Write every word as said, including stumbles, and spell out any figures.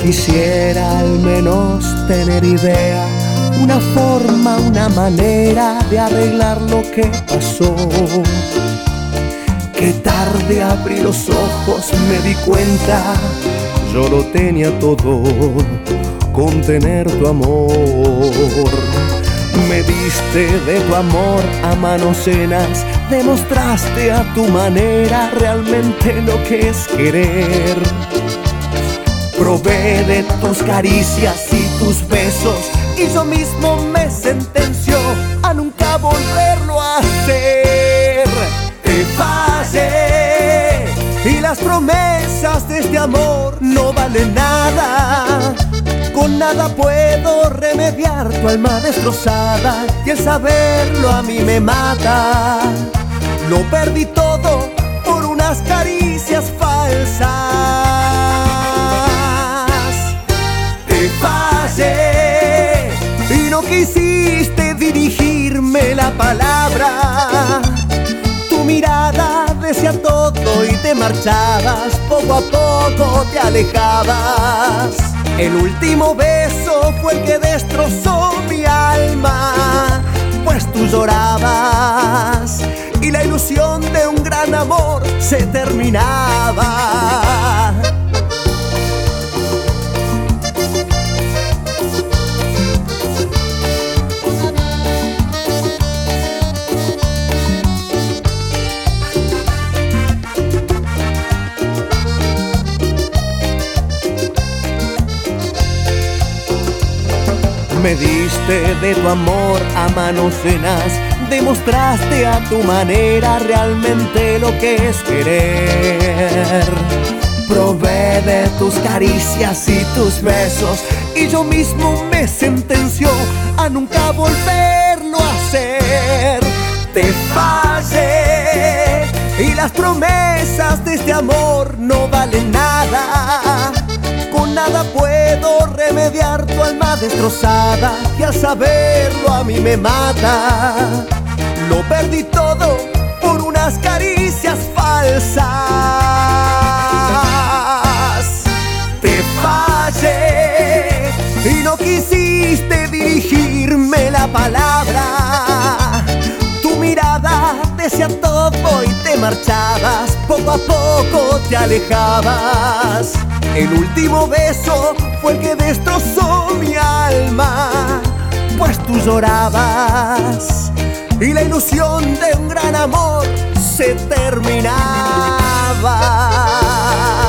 Quisiera al menos tener idea, una forma, una manera de arreglar lo que pasó. Qué tarde abrí los ojos, me di cuenta, yo lo tenía todo con tener tu amor. Me diste de tu amor a manos llenas, demostraste a tu manera realmente lo que es querer. Probé de tus caricias y tus besos y yo mismo me sentenció a nunca volverlo a hacer. Te fallé y las promesas de este amor no valen nada. Con nada puedo remediar tu alma destrozada y el saberlo a mí me mata. Lo perdí todo por unas caricias falsas. Te fallé y no quisiste dirigirme la palabra. Tu mirada decía todo y te marchabas, poco a poco te alejabas. El último beso fue el que destrozó mi alma, pues tú llorabas y la ilusión de un gran amor se terminaba. Me diste de tu amor a manos llenas, demostraste a tu manera realmente lo que es querer. Probé de tus caricias y tus besos y yo mismo me sentenció a nunca volverlo a hacer. Te fallé y las promesas de este amor no valen nada. Con nada puedo remediar tu alma destrozada y al saberlo a mí me mata. Lo perdí todo por unas caricias falsas. Te fallé y no quisiste dirigirme la palabra. Tu mirada decía todo y te marchabas, poco a poco te alejabas. El último beso fue el que destrozó mi alma, pues tú llorabas y la ilusión de un gran amor se terminaba.